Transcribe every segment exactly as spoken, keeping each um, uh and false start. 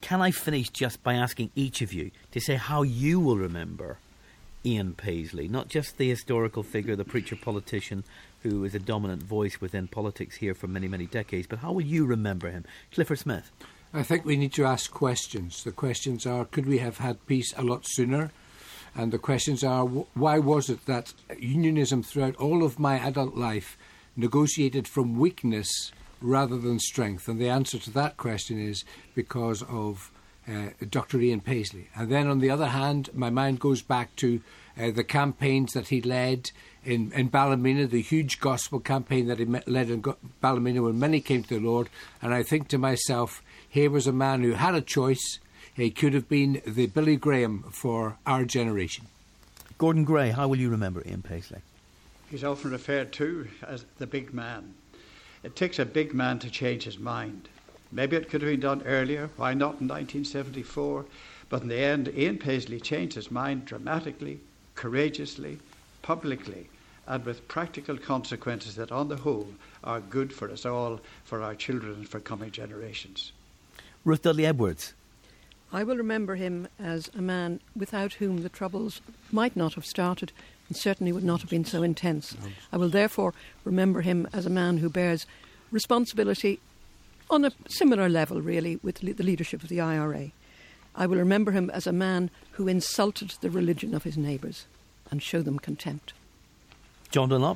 can I finish just by asking each of you to say how you will remember Ian Paisley, not just the historical figure, the preacher politician who is a dominant voice within politics here for many, many decades, but how will you remember him? Clifford Smith. I think we need to ask questions. The questions are, could we have had peace a lot sooner? And the questions are, why was it that unionism throughout all of my adult life negotiated from weakness rather than strength? And the answer to that question is because of uh, Doctor Ian Paisley. And then on the other hand, my mind goes back to uh, the campaigns that he led in, in Ballymena, the huge gospel campaign that he led in Ballymena when many came to the Lord. And I think to myself, here was a man who had a choice. He could have been the Billy Graham for our generation. Gordon Gray, how will you remember Ian Paisley? He's often referred to as the big man. It takes a big man to change his mind. Maybe it could have been done earlier. Why not in nineteen seventy-four? But in the end, Ian Paisley changed his mind dramatically, courageously, publicly, and with practical consequences that on the whole are good for us all, for our children and for coming generations. Ruth Dudley Edwards. I will remember him as a man without whom the Troubles might not have started and certainly would not have been so intense. I will therefore remember him as a man who bears responsibility on a similar level, really, with the leadership of the I R A. I will remember him as a man who insulted the religion of his neighbours and showed them contempt. John Dunlop.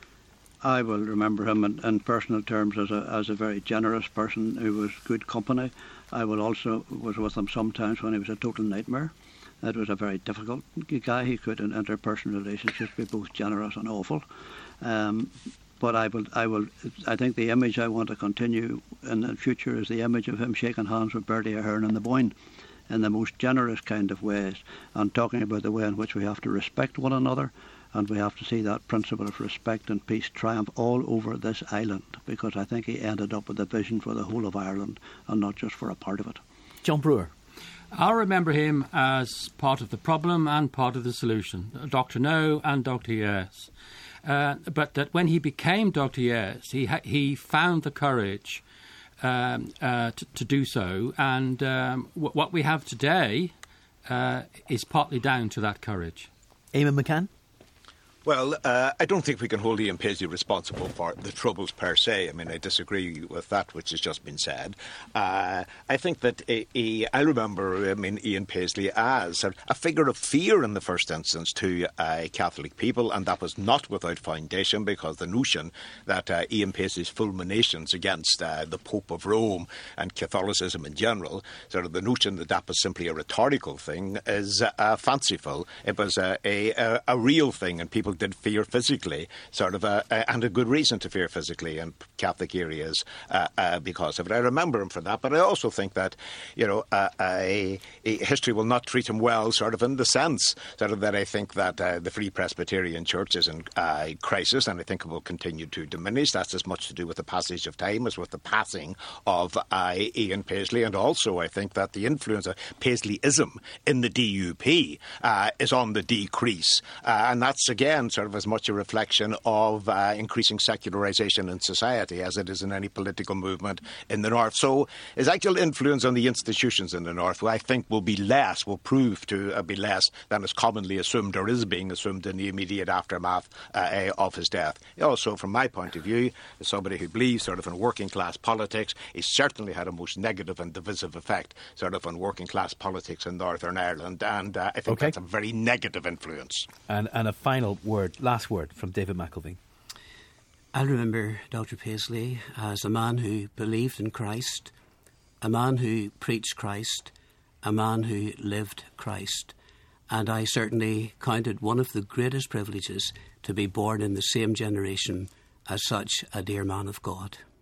I will remember him in, in personal terms as a as a very generous person who was good company. I will also was with him sometimes when he was a total nightmare. It was a very difficult guy. He could, in interpersonal relationships, be both generous and awful. Um, but I will, I will, I think the image I want to continue in the future is the image of him shaking hands with Bertie Ahern and the Boyne in the most generous kind of ways, and talking about the way in which we have to respect one another. And we have to see that principle of respect and peace triumph all over this island, because I think he ended up with a vision for the whole of Ireland and not just for a part of it. John Brewer. I'll remember him as part of the problem and part of the solution, Doctor No and Doctor Yes. Uh, but that when he became Doctor Yes, he, ha- he found the courage um, uh, to, to do so. And um, w- what we have today uh, is partly down to that courage. Eamon McCann. Well, uh, I don't think we can hold Ian Paisley responsible for the Troubles per se. I mean, I disagree with that which has just been said. Uh, I think that he, he, I remember I mean, Ian Paisley as a, a figure of fear in the first instance to uh, Catholic people, and that was not without foundation, because the notion that uh, Ian Paisley's fulminations against uh, the Pope of Rome and Catholicism in general, sort of the notion that that was simply a rhetorical thing, is uh, fanciful. It was a, a, a real thing, and people did fear physically, sort of, a, a, and a good reason to fear physically in Catholic areas uh, uh, because of it. I remember him for that, but I also think that, you know, uh, a, a history will not treat him well, sort of in the sense sort of that I think that uh, the Free Presbyterian Church is in uh, crisis, and I think it will continue to diminish. That's as much to do with the passage of time as with the passing of uh, Ian Paisley, and also I think that the influence of Paisleyism in the D U P uh, is on the decrease, uh, and that's again sort of as much a reflection of uh, increasing secularisation in society as it is in any political movement in the North. So his actual influence on the institutions in the North, I think, will be less, will prove to uh, be less than is commonly assumed or is being assumed in the immediate aftermath uh, of his death. Also, from my point of view, as somebody who believes sort of in working class politics, he certainly had a most negative and divisive effect sort of on working class politics in Northern Ireland, and uh, I think okay. that's a very negative influence. And, and a final word, last word from David McElveen. I'll remember Doctor Paisley as a man who believed in Christ, a man who preached Christ, a man who lived Christ. And I certainly counted one of the greatest privileges to be born in the same generation as such a dear man of God.